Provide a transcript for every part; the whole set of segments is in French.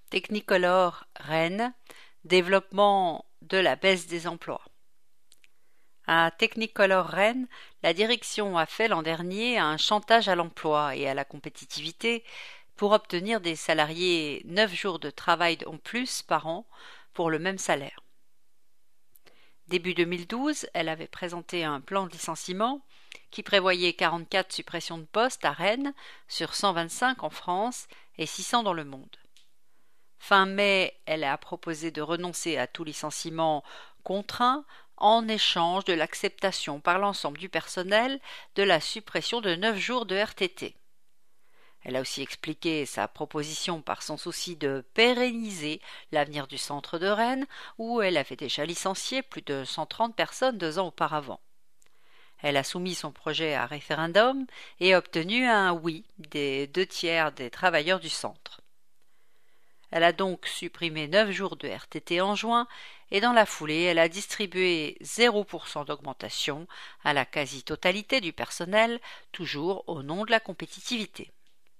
Technicolor Rennes, développement de la baisse des emplois. À Technicolor Rennes, la direction a fait l'an dernier un chantage à l'emploi et à la compétitivité pour obtenir des salariés 9 jours de travail en plus par an pour le même salaire. Début 2012, elle avait présenté un plan de licenciement qui prévoyait 44 suppressions de postes à Rennes sur 125 en France et 600 dans le monde. Fin mai, elle a proposé de renoncer à tout licenciement contraint en échange de l'acceptation par l'ensemble du personnel de la suppression de 9 jours de RTT. Elle a aussi expliqué sa proposition par son souci de pérenniser l'avenir du centre de Rennes, où elle avait déjà licencié plus de 130 personnes 2 ans auparavant. Elle a soumis son projet à référendum et obtenu un oui des 2/3 des travailleurs du centre. Elle a donc supprimé 9 jours de RTT en juin et dans la foulée, elle a distribué 0% d'augmentation à la quasi-totalité du personnel, toujours au nom de la compétitivité.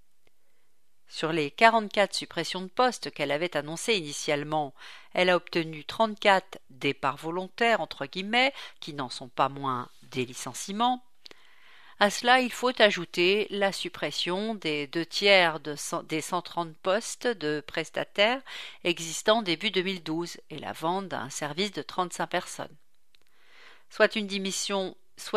Sur les 44 suppressions de postes qu'elle avait annoncées initialement, elle a obtenu 34 départs volontaires, entre guillemets, qui n'en sont pas moins des licenciements. À cela, il faut ajouter la suppression des 2/3 des 130 postes de prestataires existants début 2012 et la vente d'un service de 35 personnes. Soit une diminution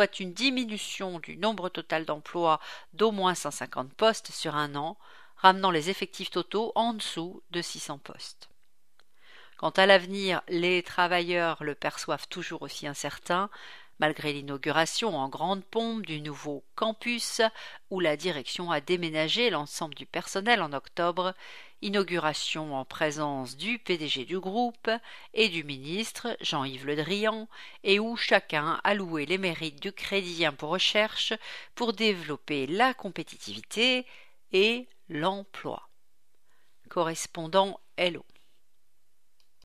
du nombre total d'emplois d'au moins 150 postes sur un an, ramenant les effectifs totaux en dessous de 600 postes. Quant à l'avenir, les travailleurs le perçoivent toujours aussi incertain, malgré l'inauguration en grande pompe du nouveau campus où la direction a déménagé l'ensemble du personnel en octobre, inauguration en présence du PDG du groupe et du ministre Jean-Yves Le Drian, et où chacun a loué les mérites du crédit impôt recherche pour développer la compétitivité et l'emploi. Correspondant Hello.